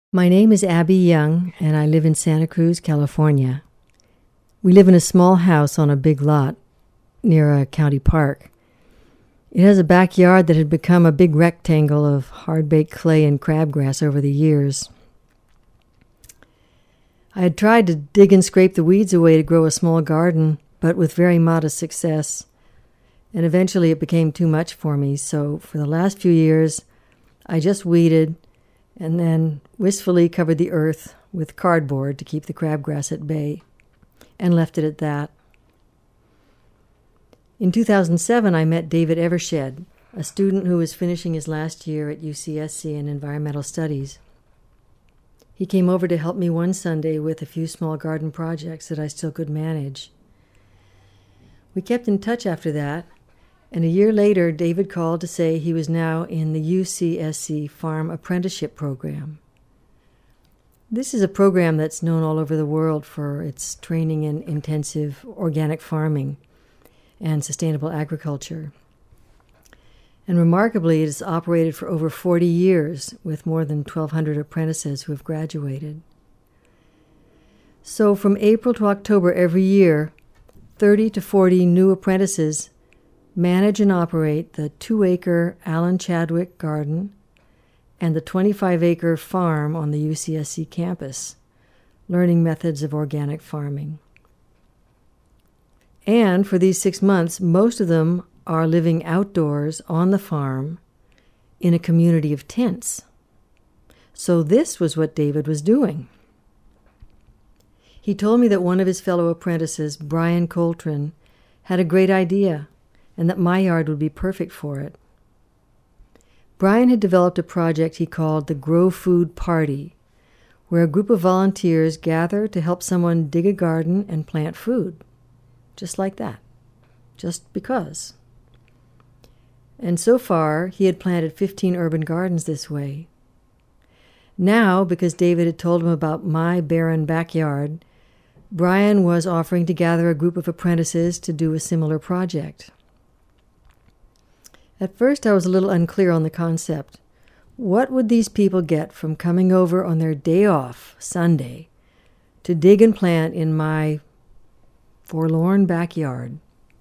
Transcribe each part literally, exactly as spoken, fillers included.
My name is Abby Young, and I live in Santa Cruz, California. We live in a small house on a big lot near a county park. It has a backyard that had become a big rectangle of hard-baked clay and crabgrass over the years. I had tried to dig and scrape the weeds away to grow a small garden, but with very modest success. And eventually it became too much for me, so for the last few years, I just weeded and then wistfully covered the earth with cardboard to keep the crabgrass at bay, and left it at that. In two thousand seven, I met David Evershed, a student who was finishing his last year at U C S C in environmental studies. He came over to help me one Sunday with a few small garden projects that I still could manage. We kept in touch after that, and a year later, David called to say he was now in the U C S C Farm Apprenticeship Program. This is a program that's known all over the world for its training in intensive organic farming and sustainable agriculture. And remarkably, it has operated for over forty years with more than twelve hundred apprentices who have graduated. So from April to October every year, thirty to forty new apprentices manage and operate the two-acre Alan Chadwick garden and the twenty-five-acre farm on the U C S C campus, learning methods of organic farming. And for these six months, most of them are living outdoors on the farm in a community of tents. So this was what David was doing. He told me that one of his fellow apprentices, Brian Coltrane, had a great idea and that my yard would be perfect for it. Brian had developed a project he called the Grow Food Party, where a group of volunteers gather to help someone dig a garden and plant food. Just like that. Just because. And so far, he had planted fifteen urban gardens this way. Now, because David had told him about my barren backyard, Brian was offering to gather a group of apprentices to do a similar project. At first, I was a little unclear on the concept. What would these people get from coming over on their day off, Sunday, to dig and plant in my forlorn backyard?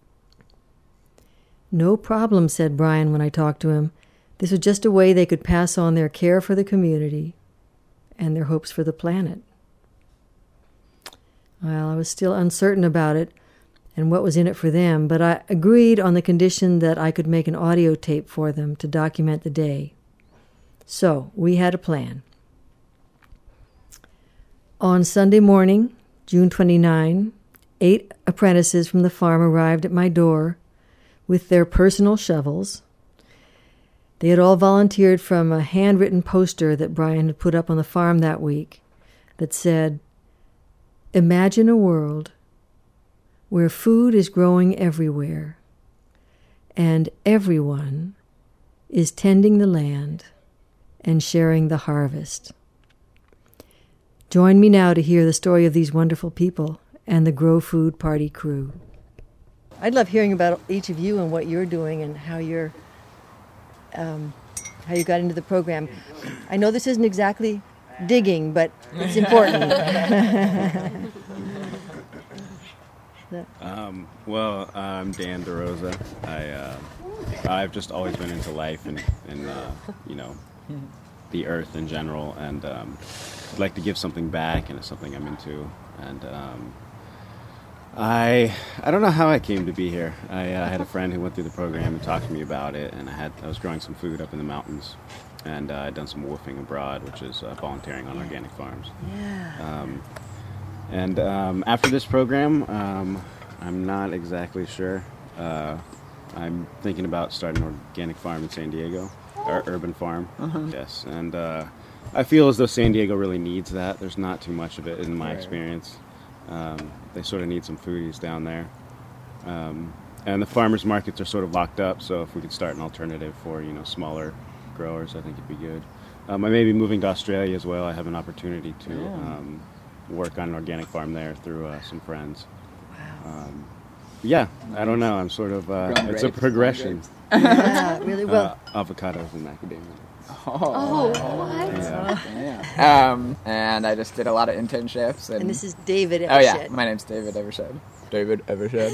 No problem, said Brian when I talked to him. This was just a way they could pass on their care for the community and their hopes for the planet. Well, I was still uncertain about it and what was in it for them, but I agreed on the condition that I could make an audio tape for them to document the day. So we had a plan. On Sunday morning, June twenty-ninth, eight apprentices from the farm arrived at my door with their personal shovels. They had all volunteered from a handwritten poster that Brian had put up on the farm that week that said, "Imagine a world where food is growing everywhere and everyone is tending the land and sharing the harvest." Join me now to hear the story of these wonderful people and the Grow Food Party crew. I'd love hearing about each of you and what you're doing and how you're, um, how you got into the program. I know this isn't exactly digging, but it's important. um, well, I'm Dan DeRosa. I, uh, I've just always been into life and, and uh, you know, the earth in general, and um, I'd like to give something back, and it's something I'm into. And um, I I don't know how I came to be here. I uh, had a friend who went through the program and talked to me about it, and I had I was growing some food up in the mountains, and uh, I'd done some woofing abroad, which is uh, volunteering on organic farms. Yeah. Um, and um, after this program, um, I'm not exactly sure. Uh, I'm thinking about starting an organic farm in San Diego, or urban farm. Uh-huh. Yes, and uh, I feel as though San Diego really needs that. There's not too much of it in my Right. experience. Um, they sort of need some foodies down there. Um, and the farmers markets are sort of locked up, so if we could start an alternative for, you know, smaller growers, I think it'd be good. Um, I may be moving to Australia as well. I have an opportunity to Yeah. um, work on an organic farm there through uh, some friends. Wow. Um, yeah, I don't know. I'm sort of, uh, Growing it's a grapes, progression. Yeah, really well. Uh, avocados and macadamia. Oh, Oh, what? yeah. Um, and I just did a lot of internships. And, And this is David oh yeah, Evershed. my name's David Evershed. David Evershed.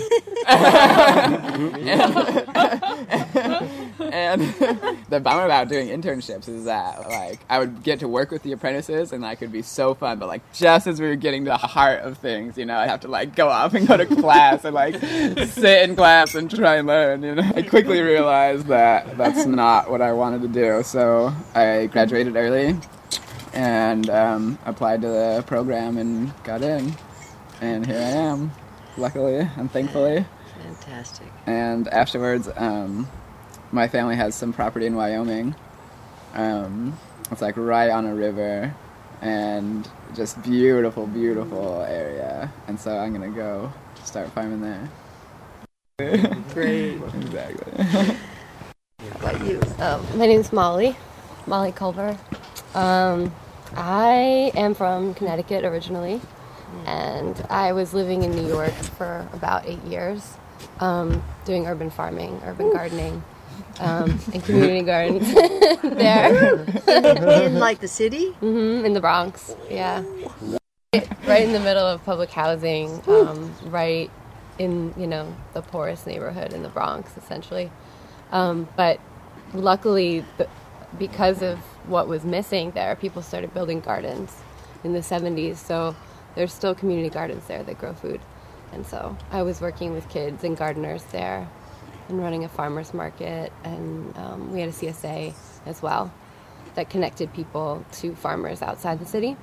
and the bummer about doing internships is that, like, I would get to work with the apprentices, and that could be so fun. But like, just as we were getting to the heart of things, you know, I'd have to like go off and go to class and like sit in class and try and learn. You know, I quickly realized that that's not what I wanted to do. So I graduated early and um, applied to the program and got in, and here I am. Luckily and thankfully. Fantastic. And afterwards, um, my family has some property in Wyoming. Um, it's like right on a river, and just beautiful, beautiful area. And so I'm gonna go start farming there. Great. Exactly. How about you? Um, my name's Molly, Molly Culver. Um, I am from Connecticut originally, and I was living in New York for about eight years, um, doing urban farming, urban gardening, um, and community gardens there. In like the city? hmm in the Bronx, yeah. Right in the middle of public housing, um, right in, you know, the poorest neighborhood in the Bronx, essentially. Um, but luckily, the, because of what was missing there, people started building gardens in the seventies, so there's still community gardens there that grow food. And so I was working with kids and gardeners there and running a farmer's market, and um, we had a C S A as well that connected people to farmers outside the city.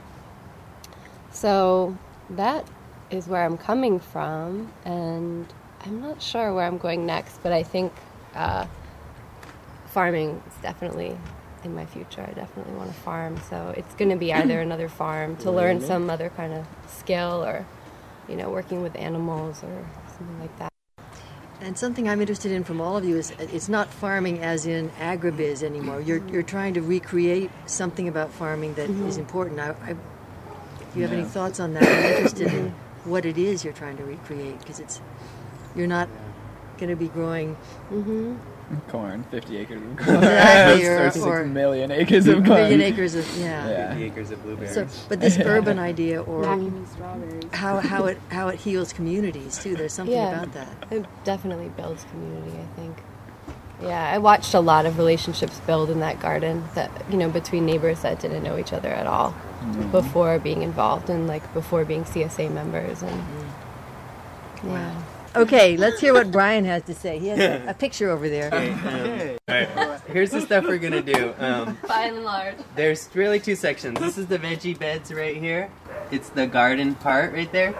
So that is where I'm coming from, and I'm not sure where I'm going next, but I think uh, farming is definitely in my future. I definitely want to farm, so it's going to be either another farm to learn some other kind of skill, or, you know, working with animals or something like that. And something I'm interested in from all of you is it's not farming as in agribiz anymore. You're you're trying to recreate something about farming that mm-hmm. is important. I, I, if you have yeah. any thoughts on that, I'm interested in what it is you're trying to recreate, because it's you're not going to be growing Mm-hmm. corn, fifty acres of corn. Exactly, or, or six or million acres of corn. Million acres of yeah. yeah. fifty acres of blueberries. So, but this urban idea, or Not even strawberries. how how it how it heals communities too. There's something Yeah. about that. It definitely builds community, I think. Yeah, I watched a lot of relationships build in that garden, that, you know, between neighbors that didn't know each other at all mm-hmm. before being involved, and like before being C S A members, and mm-hmm. yeah. Okay, let's hear what Brian has to say. He has a, a picture over there. Okay, um, all right. Here's the stuff we're gonna do. Um, By and large. there's really two sections. This is the veggie beds right here. It's the garden part right there.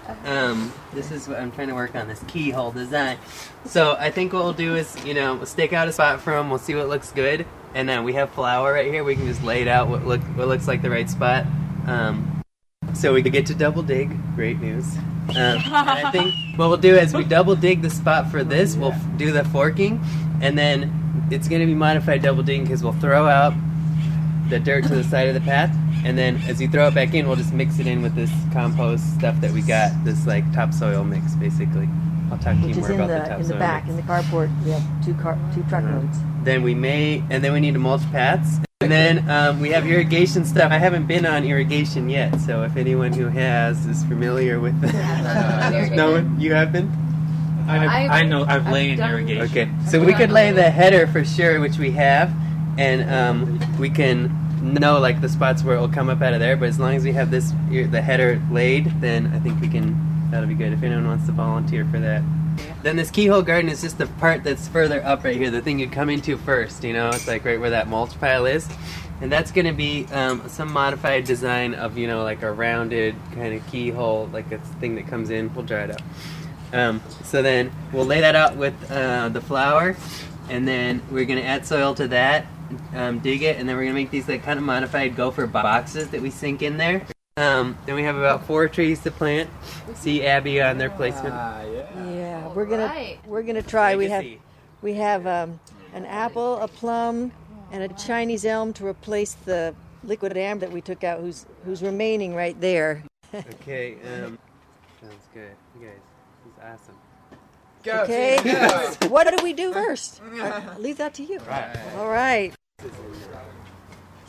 Um, this is what I'm trying to work on, this keyhole design. So I think what we'll do is, you know, we'll stake out a spot for them. We'll see what looks good, and then we have flour right here. We can just lay it out what look what looks like the right spot. Um, so we could get to double dig. Great news. Um, and I think what we'll do is we double dig the spot for this. We'll f- do the forking, and then it's going to be modified double digging because we'll throw out the dirt to the side of the path, and then as you throw it back in, we'll just mix it in with this compost stuff that we got, this like topsoil mix basically. I'll talk to Which you is more in about the, the in topsoil the back, mix. in the carport. We have two car, two truck loads. Then we may, and then we need to mulch paths. And then um, we have irrigation stuff. I haven't been on irrigation yet, so if anyone who has is familiar with that. No one? You have been? I've, I've- I know I've I've laid done- irrigation. Okay, so we could lay the header for sure, which we have, and um, we can know like the spots where it will come up out of there. But as long as we have this the header laid, then I think we can. That'll be good if anyone wants to volunteer for that. Then this keyhole garden is just the part that's further up right here, the thing you come into first, you know, it's like right where that mulch pile is. And that's going to be um, some modified design of, you know, like a rounded kind of keyhole, like a thing that comes in. We'll dry it out. Um, so then we'll lay that out with uh, the flour, and then we're going to add soil to that, um, dig it, and then we're going to make these like kind of modified gopher boxes that we sink in there. Um, then we have about four trees to plant. See Abby on their placement. Ah, yeah. Yeah, we're gonna Right. we're gonna try. We have Legacy. we have um, an apple, a plum, and a Chinese elm to replace the liquid amber that we took out, who's who's remaining right there. Okay, um, sounds good. You guys, this is awesome. Go, Okay, team, go. what do we do first? I'll leave that to you. Right. All right.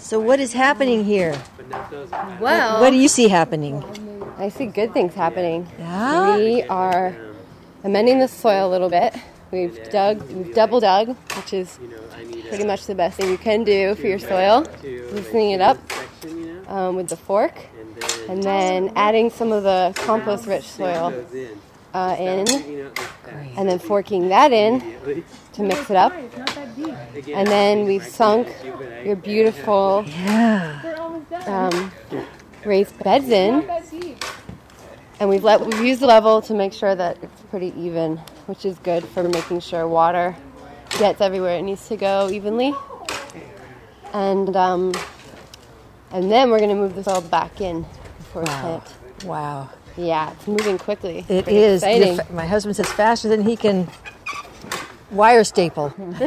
So what is happening here? Well, What do you see happening? I see good things happening. Yeah? We are amending the soil a little bit. We've dug, we've double dug, which is pretty much the best thing you can do for your soil. Loosening it up um, with the fork, and then adding some of the compost-rich soil uh, in, and then forking that in to mix it up. And then we've sunk your beautiful um, raised beds in, and we've let we've used the level to make sure that it's pretty even, which is good for making sure water gets everywhere it needs to go evenly. And um, and then we're gonna move the soil back in before we Wow. plant. Wow. Yeah, it's moving quickly. It Pretty is. You're exciting. fa- my husband says faster than he can wire staple. Talking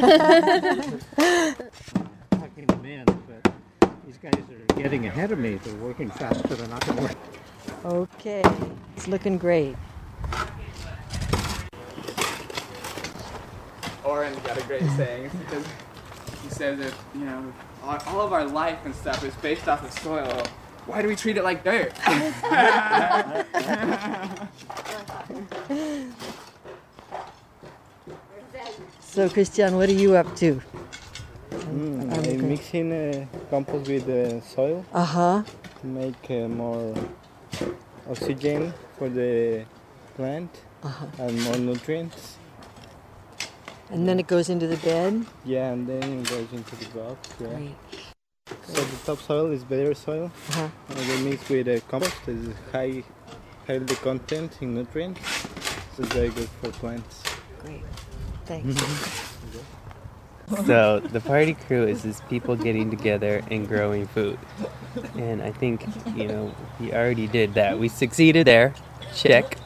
to men, but these guys are getting ahead of me. They're working faster than I can work. Okay. It's looking great. Oren got a great saying because he says that, you know, all, all of our life and stuff is based off of soil. Why do we treat it like dirt? So, Christian, what are you up to? Mm, I'm mixing uh, compost with uh, soil Uh-huh. to make uh, more oxygen for the plant Uh-huh. and more nutrients. And then it goes into the bed. Yeah, and then it goes into the box. Yeah. Great. So the topsoil is better soil. Uh-huh. And we mix with uh, compost. It's high, healthy content in nutrients. So it's very good for plants. Great. Thanks. So the party crew is just people getting together and growing food. And I think, you know, we already did that. We succeeded there. Check.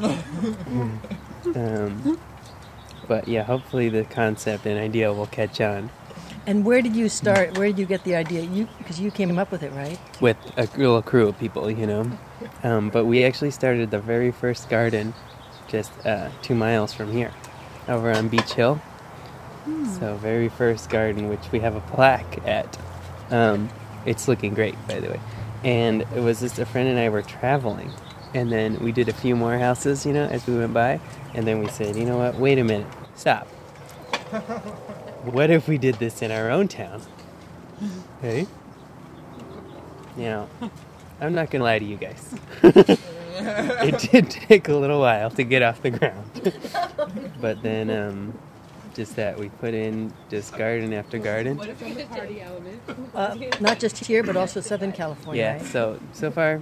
Um, but yeah, hopefully the concept and idea will catch on And where did you start? Where did you get the idea? You because you came up with it, right? with a little crew of people, you know. Um, but we actually started the very first garden just uh, two miles from here, over on Beach Hill. So very first garden, which we have a plaque at. Um, it's looking great, by the way. And it was just a friend and I were traveling. And then we did a few more houses, you know, as we went by. And then we said, you know what, wait a minute, stop. What if we did this in our own town? Hey? You know, I'm not going to lie to you guys. It did take a little while to get off the ground. But then, um, just that we put in just garden after garden. Uh, not just here, but also Southern California. Yeah, right? so, so far,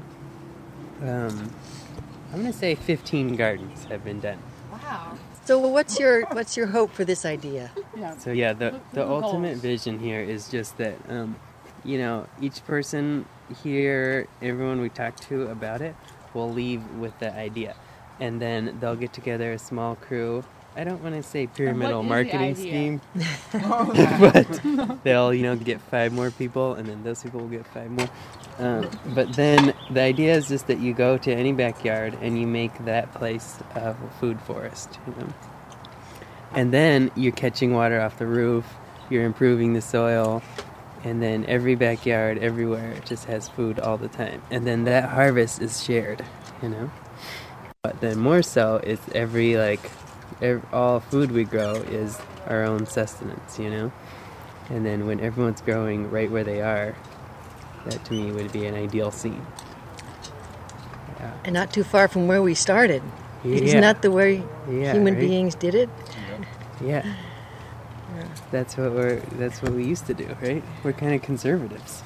um, I'm going to say fifteen gardens have been done. So what's your what's your hope for this idea? So yeah, the the ultimate vision here is just that, um, you know, each person here, everyone we talk to about it, will leave with the idea, and then they'll get together a small crew. I don't want to say pyramidal marketing scheme, but they'll, you know, get five more people, and then those people will get five more. Um, but then the idea is just that you go to any backyard and you make that place a food forest, you know. And then you're catching water off the roof, you're improving the soil, and then every backyard, everywhere, just has food all the time. And then that harvest is shared, you know. But then more so, is every, like, every, all food we grow is our own sustenance, you know. And then when everyone's growing right where they are, that to me would be an ideal scene. Yeah. And not too far from where we started. Yeah. Isn't that the way Yeah, human right? beings did it? Yeah. That's what we're. That's what we used to do, right? We're kind of conservatives.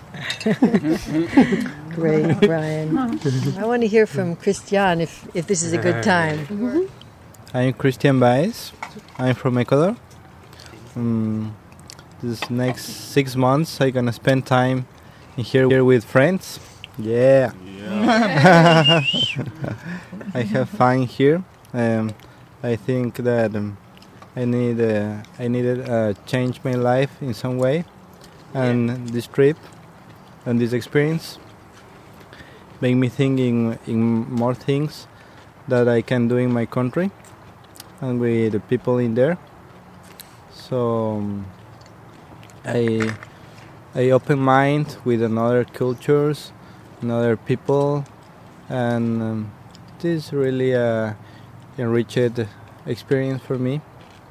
Great, Brian. I want to hear from Christian if, if this is a good time. I'm Christian Baez. I'm from Ecuador. Um, this next six months, I'm gonna spend time in here, here with friends. Yeah. I have fun here. Um, I think that um, I need uh, I needed uh, change my life in some way, and this trip and this experience make me think in, in more things that I can do in my country and with the people in there. So um, I a open mind with another cultures, another people, and um, this is really a enriched experience for me.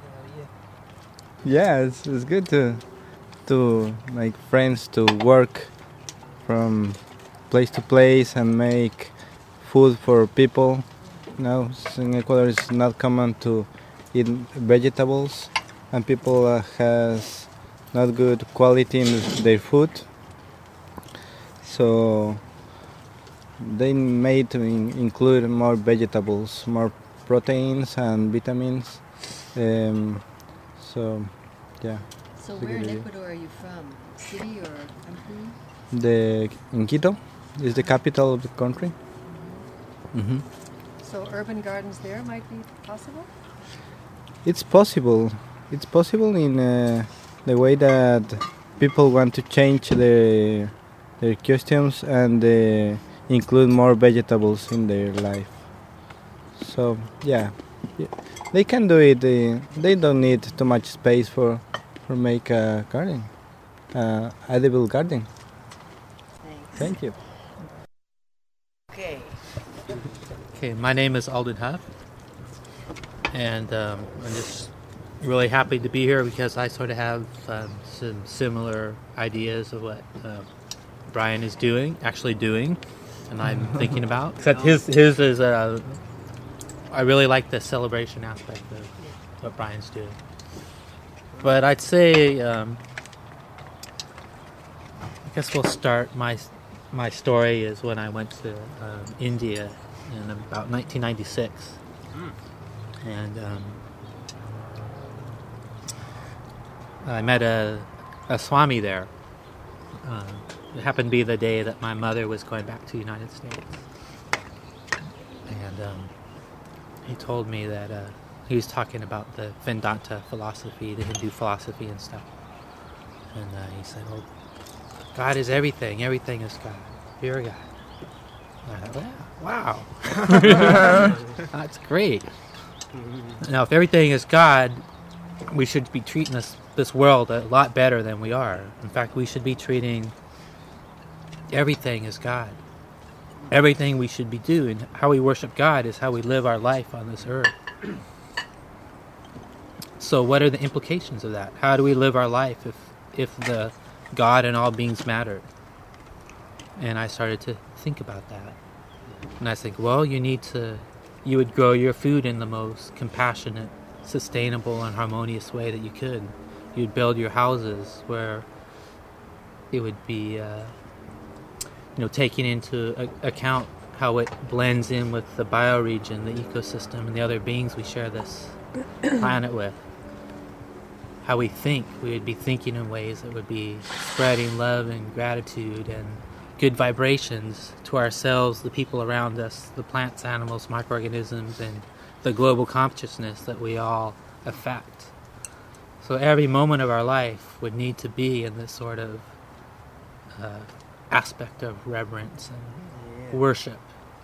Yeah, it's, it's good to to make friends, to work from place to place and make food for people. You know, in Ecuador it's not common to eat vegetables, and people uh, has not good quality in their food. So they made to in- include more vegetables, more proteins and vitamins. Um, so, yeah. So where in Ecuador are you from? City or country? The in Quito is the capital of the country. Mm-hmm. So urban gardens there might be possible? It's possible. It's possible in uh, the way that people want to change their their costumes and uh, include more vegetables in their life. So yeah, yeah. They can do it. Uh, they don't need too much space for for make a garden, uh, edible garden. Thanks. Thank you. Okay. Okay, my name is Alden Huff, and um, I'm just really happy to be here because I sort of have um, some similar ideas of what uh, Brian is doing, actually doing, and I'm thinking about. Except his his is uh, I really like the celebration aspect of what Brian's doing. But I'd say um, I guess we'll start my my story is when I went to um, India in about nineteen ninety-six, and um, I met a, a Swami there. Uh, it happened to be the day that my mother was going back to the United States, and um, he told me that uh, he was talking about the Vedanta philosophy, the Hindu philosophy and stuff, and uh, he said, "Oh, God is everything. Everything is God. You're God." And I thought, wow, that's great. Now, if everything is God, we should be treating this, this world a lot better than we are. In fact, we should be treating everything as God. Everything we should be doing, how we worship God is how we live our life on this earth. So what are the implications of that? How do we live our life if, if the God and all beings mattered? And I started to think about that. And I think, well, you need to, you would grow your food in the most compassionate, sustainable, and harmonious way that you could. You'd build your houses where it would be, uh, you know, taking into a- account how it blends in with the bioregion, the ecosystem, and the other beings we share this planet with. How we think, we would be thinking in ways that would be spreading love and gratitude and good vibrations to ourselves, the people around us, the plants, animals, microorganisms, and the global consciousness that we all affect. So every moment of our life would need to be in this sort of uh, aspect of reverence and worship.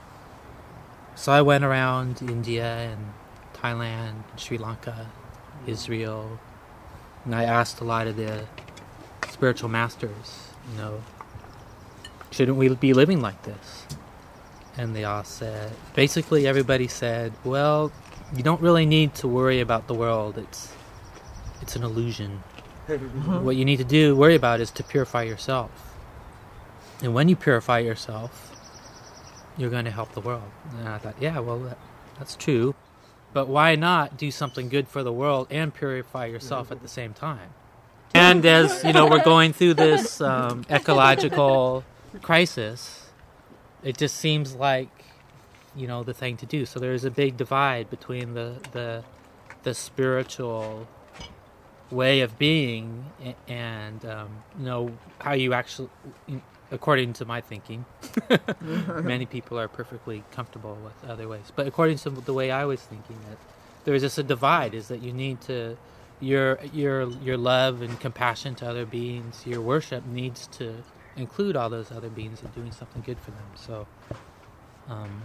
So I went around India and Thailand, Sri Lanka, Israel, and I asked a lot of the spiritual masters, you know, shouldn't we be living like this? And they all said, basically everybody said, well, you don't really need to worry about the world. It's it's an illusion. What you need to do, worry about is to purify yourself. And when you purify yourself, you're going to help the world. And I thought, yeah, well, that, that's true. But why not do something good for the world and purify yourself at the same time? And as, you know, we're going through this um, ecological crisis, it just seems like, you know, the thing to do. So there's a big divide between the the, the spiritual way of being and, um, you know, how you actually, according to my thinking, many people are perfectly comfortable with other ways. But according to the way I was thinking, that there's just a divide, is that you need to, your your your love and compassion to other beings, your worship needs to include all those other beings and doing something good for them. So um,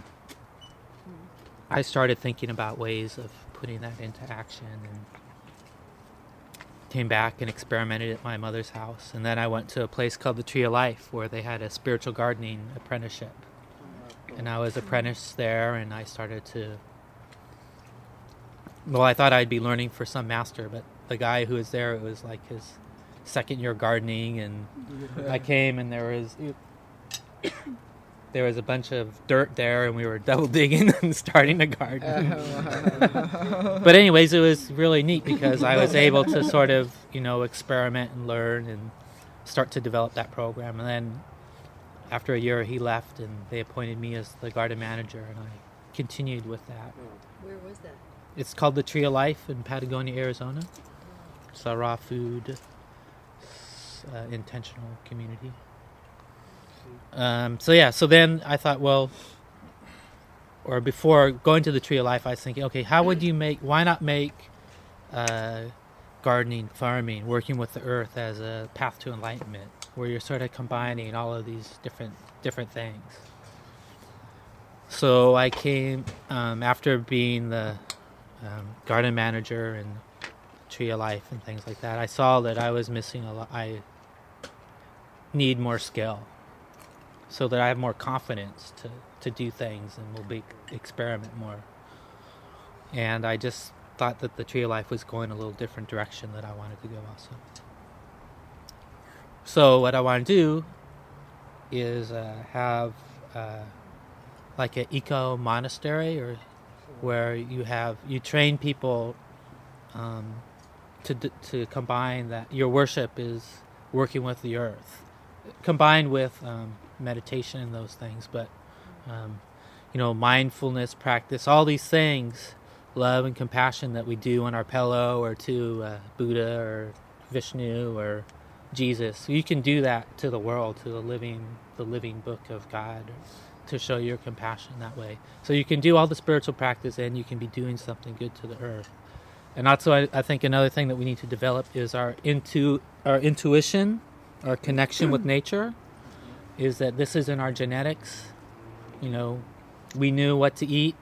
I started thinking about ways of putting that into action and came back and experimented at my mother's house. And then I went to a place called the Tree of Life where they had a spiritual gardening apprenticeship. And I was apprenticed there, and I started to... Well, I thought I'd be learning for some master, but the guy who was there, it was like his second year gardening, and I came and there was... There was a bunch of dirt there, and we were double digging and starting a garden. But anyways, it was really neat because I was able to sort of, you know, experiment and learn and start to develop that program. And then after a year, he left, and they appointed me as the garden manager, and I continued with that. Where was that? It's called the Tree of Life in Patagonia, Arizona. It's a raw food, uh, intentional community. Um, so yeah, so then I thought, well, or before going to the Tree of Life, I was thinking, okay, how would you make, why not make uh, gardening, farming, working with the earth as a path to enlightenment, where you're sort of combining all of these different different things. So I came, um, after being the um, garden manager and Tree of Life and things like that, I saw that I was missing a lot, I need more skill, so that I have more confidence to, to do things and will be experiment more. And I just thought that the Tree of Life was going a little different direction that I wanted to go also. So what I want to do is uh, have uh, like an eco monastery, or where you have you train people um, to to combine that your worship is working with the earth, combined with um, meditation and those things, but um, you know, mindfulness practice, all these things, love and compassion that we do on our pillow, or to uh, Buddha or Vishnu or Jesus. You can do that to the world, to the living, the living book of God, to show your compassion that way. So you can do all the spiritual practice, and you can be doing something good to the earth. And also, I, I think another thing that we need to develop is our intu our intuition, our connection with nature. Is that this is in our genetics. You know, we knew what to eat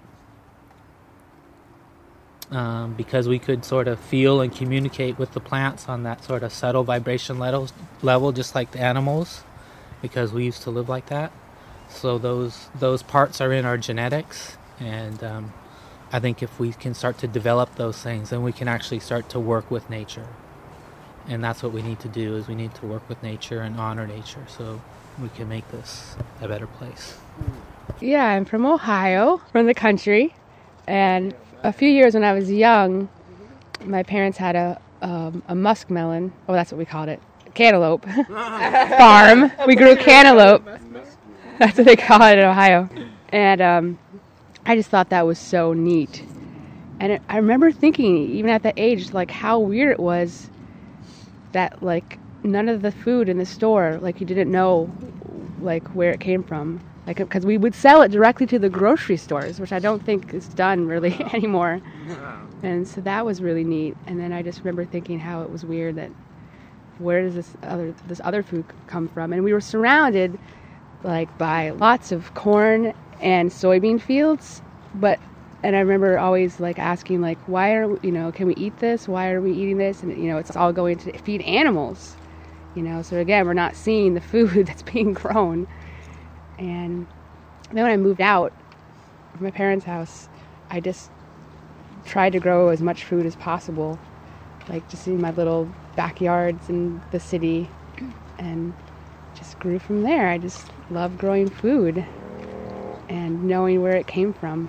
um, because we could sort of feel and communicate with the plants on that sort of subtle vibration level, level, just like the animals, because we used to live like that. So those those parts are in our genetics, and um, I think if we can start to develop those things, then we can actually start to work with nature. And that's what we need to do, is we need to work with nature and honor nature, so we can make this a better place. Yeah, I'm from Ohio, from the country, and a few years when I was young, my parents had a um, a muskmelon, oh, that's what we called it, cantaloupe farm. We grew cantaloupe. That's what they call it in Ohio. And um, I just thought that was so neat. And it, I remember thinking, even at that age, like how weird it was that like none of the food in the store, like you didn't know like where it came from, like because we would sell it directly to the grocery stores, which I don't think is done really anymore. And so that was really neat. And then I just remember thinking how it was weird that where does this other this other food come from? And we were surrounded like by lots of corn and soybean fields, but and I remember always like asking like, why are we, you know, can we eat this? Why are we eating this? And you know, it's all going to feed animals, you know. So again, we're not seeing the food that's being grown. And then when I moved out of my parents' house, I just tried to grow as much food as possible, like just in my little backyards in the city, and just grew from there. I just love growing food and knowing where it came from.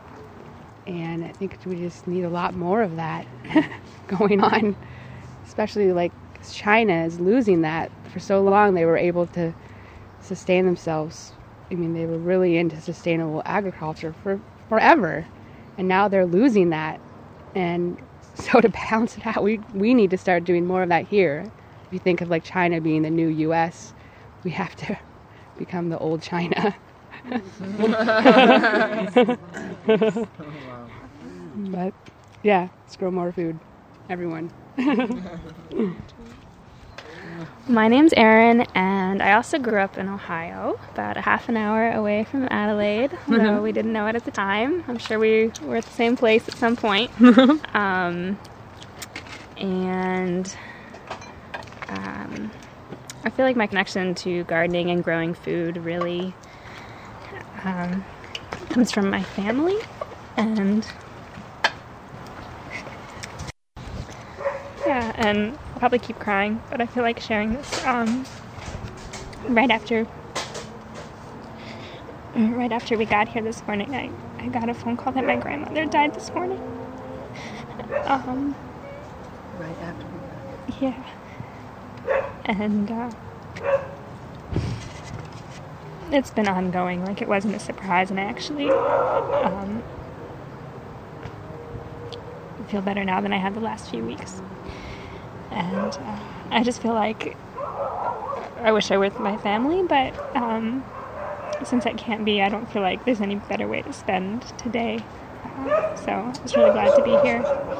And I think we just need a lot more of that going on, especially like China is losing that. For so long they were able to sustain themselves. I mean, they were really into sustainable agriculture for forever, and now they're losing that. And so to balance it out, we we need to start doing more of that here. If you think of like China being the new U S, we have to become the old China. But yeah, let's grow more food, everyone. My name's Erin, and I also grew up in Ohio, about a half an hour away from Adelaide, though we didn't know it at the time. I'm sure we were at the same place at some point. um, and um, I feel like my connection to gardening and growing food really um, comes from my family, and yeah, and I'll probably keep crying, but I feel like sharing this um, right after right after we got here this morning. I, I got a phone call that my grandmother died this morning. Um, Right after we got yeah. And uh, it's been ongoing. Like, it wasn't a surprise, and I actually um, feel better now than I had the last few weeks. And uh, I just feel like I wish I were with my family, but um, since that can't be, I don't feel like there's any better way to spend today. Uh, so I was really glad to be here.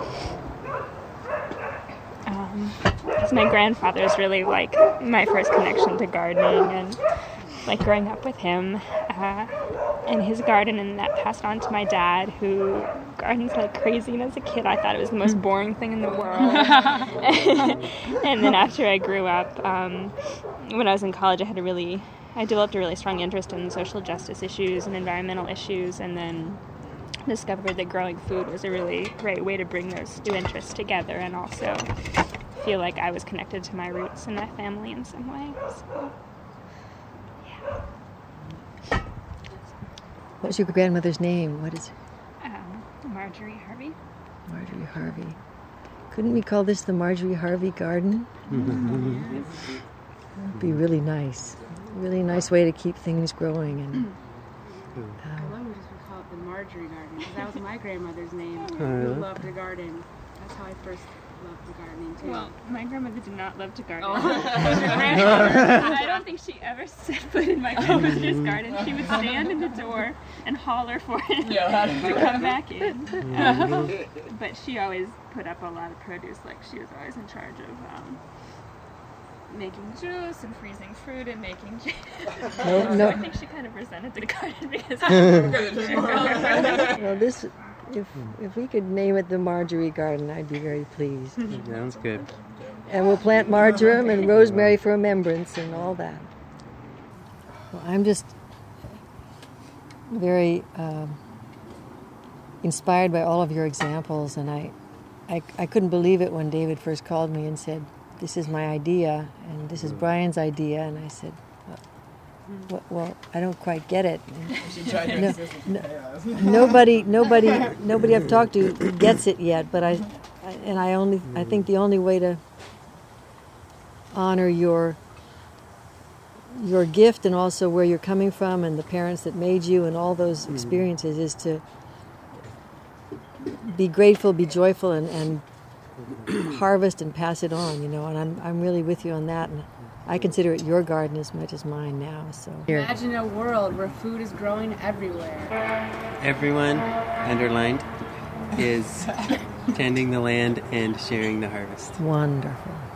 Um, because my grandfather is really like my first connection to gardening, and like growing up with him uh, in his garden, and that passed on to my dad, who gardens like crazy. And as a kid, I thought it was the most boring thing in the world. And then after I grew up, um, when I was in college, I had a really, I developed a really strong interest in social justice issues and environmental issues, and then discovered that growing food was a really great way to bring those two interests together, and also feel like I was connected to my roots and my family in some way. So, yeah. What's your grandmother's name? What is Um, Marjorie Harvey. Marjorie Harvey? Couldn't we call this the Marjorie Harvey Garden? Mm-hmm. That'd be really nice. Really nice way to keep things growing. And I love we just would call it the Marjorie Garden, because that was my grandmother's name. Who really? loved to garden. That's how I first loved the gardening too. Well, my grandmother did not love to garden. Oh. I don't think she ever set foot in my grandmother's garden. She would stand in the door and holler for him to come back in. Um, but she always put up a lot of produce. Like, she was always in charge of um, making juice and freezing fruit and making juice. No, no. So I think she kind of resented the garden because Well, this, if if we could name it the Marjorie Garden, I'd be very pleased. Sounds good. And we'll plant marjoram and rosemary for remembrance and all that. Well, I'm just very um, inspired by all of your examples, and I, I, I couldn't believe it when David first called me and said, "This is my idea, and this is Brian's idea," and I said, Well, well, I don't quite get it. No, no, nobody, nobody, nobody I've talked to gets it yet. But I, I, and I only, I think the only way to honor your, your gift and also where you're coming from and the parents that made you and all those experiences is to be grateful, be joyful, and, and harvest and pass it on. You know, and I'm, I'm really with you on that. And I consider it your garden as much as mine now. So imagine a world where food is growing everywhere. Everyone, underlined, is tending the land and sharing the harvest. Wonderful.